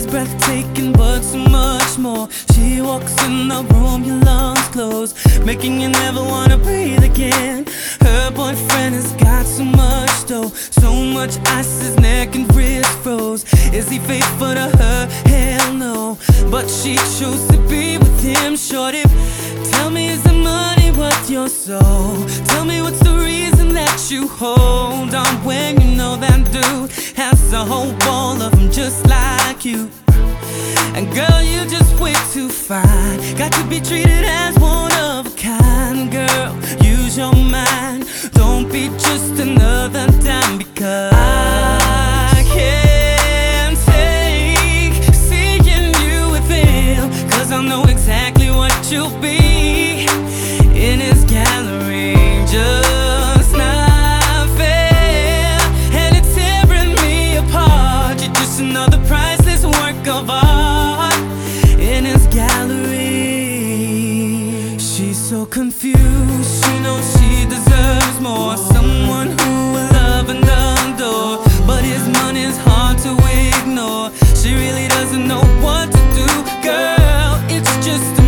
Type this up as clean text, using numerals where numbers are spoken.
breathtaking, but so much more. She walks in the room, your lungs close, making you never wanna breathe again. Her boyfriend has got so much dough, so much ice, his neck and wrist froze. Is he faithful to her? Hell no, but she chose to be with him. Shorty, tell me, is the money worth your soul? Tell me, what's the reason that you hold on when you know that dude has a whole wall of them just like you? And girl, you just way too fine, got to be treated as one of a kind. Girl, use your mind, don't be just another dime, because I can't take seeing you with him, cause I know exactly what you'll be in his gallery. Just not fair, and it's tearing me apart. You're just another priceless work of art in his gallery. She's so confused, she knows she deserves more, someone who will love and adore, but his money's hard to ignore. She really doesn't know what to do. Girl, it's just